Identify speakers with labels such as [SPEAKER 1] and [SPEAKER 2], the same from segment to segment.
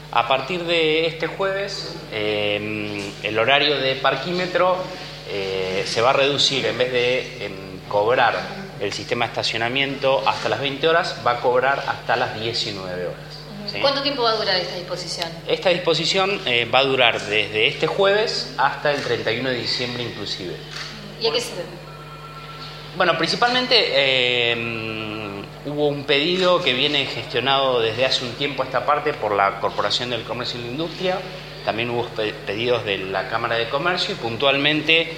[SPEAKER 1] A partir de este jueves, el horario de parquímetro se va a reducir. En vez de cobrar el sistema de estacionamiento hasta las 20 horas, va a cobrar hasta las 19 horas. ¿Sí?
[SPEAKER 2] ¿Cuánto tiempo va a durar esta disposición?
[SPEAKER 1] Esta disposición va a durar desde este jueves hasta el 31 de diciembre inclusive.
[SPEAKER 2] ¿Y a qué se debe?
[SPEAKER 1] Bueno, principalmente hubo un pedido que viene gestionado desde hace un tiempo a esta parte por la Corporación del Comercio y la Industria. También hubo pedidos de la Cámara de Comercio y puntualmente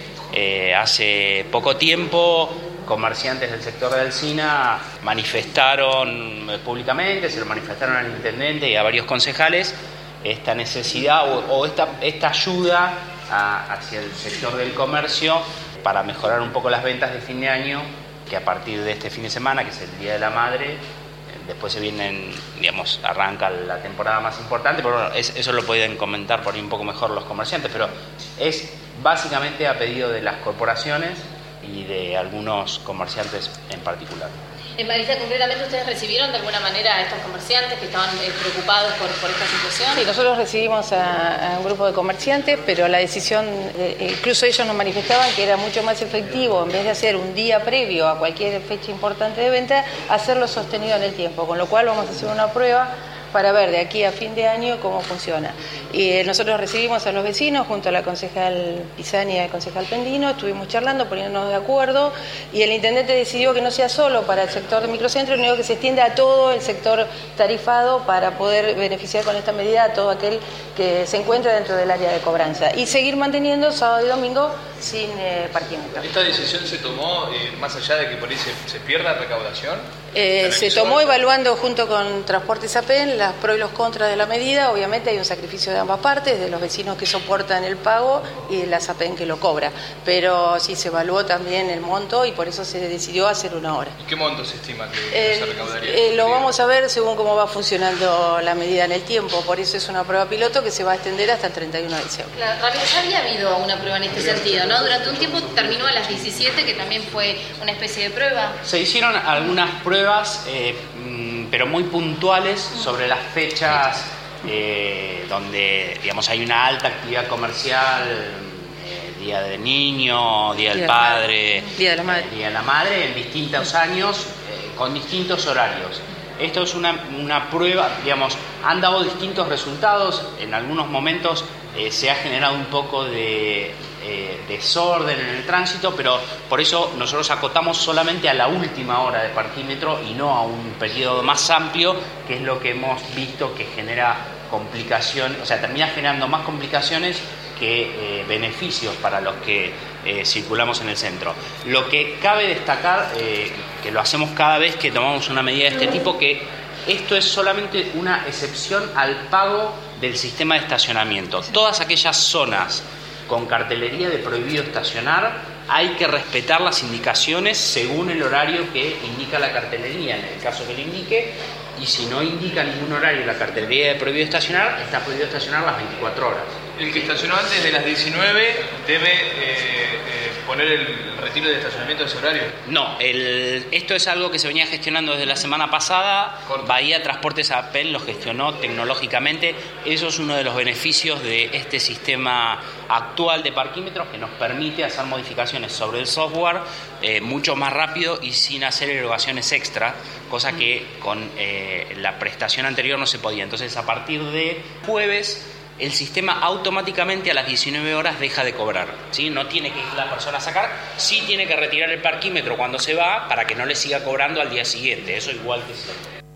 [SPEAKER 1] hace poco tiempo comerciantes del sector de Alsina manifestaron públicamente, se lo manifestaron al intendente y a varios concejales esta necesidad o esta ayuda hacia el sector del comercio para mejorar un poco las ventas de fin de año, que a partir de este fin de semana, que es el Día de la Madre, después se vienen, digamos, arranca la temporada más importante, pero bueno, eso lo pueden comentar por ahí un poco mejor los comerciantes, pero es básicamente a pedido de las corporaciones y de algunos comerciantes en particular.
[SPEAKER 2] En Marisa, concretamente, ¿ustedes recibieron de alguna manera a estos comerciantes que estaban preocupados por esta situación?
[SPEAKER 3] Sí, nosotros recibimos a un grupo de comerciantes, pero la decisión, incluso ellos nos manifestaban que era mucho más efectivo, en vez de hacer un día previo a cualquier fecha importante de venta, hacerlo sostenido en el tiempo, con lo cual vamos a hacer una prueba para ver de aquí a fin de año cómo funciona. Y nosotros recibimos a los vecinos junto a la concejal Pisani y al concejal Pendino, estuvimos charlando, poniéndonos de acuerdo, y el intendente decidió que no sea solo para el sector de microcentro, sino que se extienda a todo el sector tarifado para poder beneficiar con esta medida a todo aquel que se encuentra dentro del área de cobranza y seguir manteniendo sábado y domingo sin parquímetro.
[SPEAKER 4] ¿Esta decisión se tomó más allá de que por ahí se pierda recaudación?
[SPEAKER 3] Se tomó evaluando junto con Transportes APEN las pros y los contras de la medida. Obviamente hay un sacrificio de ambas partes, de los vecinos que soportan el pago y de la APEN que lo cobra, pero sí se evaluó también el monto y por eso se decidió hacer una hora.
[SPEAKER 4] ¿Y qué monto se estima que se recaudaría?
[SPEAKER 3] Lo vamos a ver según cómo va funcionando la medida en el tiempo, por eso es una prueba piloto que se va a extender hasta el 31 de diciembre.
[SPEAKER 2] Claro, Ramiro, ya había habido una prueba en este sentido, ¿no? Durante un tiempo terminó a las 17, que también fue una especie de prueba.
[SPEAKER 1] Se hicieron algunas pruebas, pero muy puntuales sobre las fechas donde, digamos, hay una alta actividad comercial, Día del Niño, Día del Padre,
[SPEAKER 3] Día de la Madre.
[SPEAKER 1] Día de la Madre, en distintos años, con distintos horarios. Esto es una prueba, digamos, han dado distintos resultados, en algunos momentos se ha generado un poco de desorden en el tránsito, pero por eso nosotros acotamos solamente a la última hora de parquímetro y no a un periodo más amplio, que es lo que hemos visto que genera complicaciones, o sea, termina generando más complicaciones que beneficios para los que circulamos en el centro. Lo que cabe destacar, que lo hacemos cada vez que tomamos una medida de este tipo, que esto es solamente una excepción al pago del sistema de estacionamiento. Todas aquellas zonas con cartelería de prohibido estacionar, hay que respetar las indicaciones según el horario que indica la cartelería, en el caso que le indique, y si no indica ningún horario la cartelería de prohibido estacionar, está prohibido estacionar las 24 horas.
[SPEAKER 4] El que estacionó antes de las 19 debe poner el retiro de estacionamiento de ese horario.
[SPEAKER 1] No, esto es algo que se venía gestionando desde la semana pasada. Bahía Transportes APEN lo gestionó tecnológicamente. Eso es uno de los beneficios de este sistema actual de parquímetros, que nos permite hacer modificaciones sobre el software mucho más rápido y sin hacer erogaciones extra, cosa que con la prestación anterior no se podía. Entonces, a partir de jueves, el sistema automáticamente a las 19 horas deja de cobrar, ¿sí? No tiene que ir la persona a sacar, sí tiene que retirar el parquímetro cuando se va para que no le siga cobrando al día siguiente, eso igual que siempre.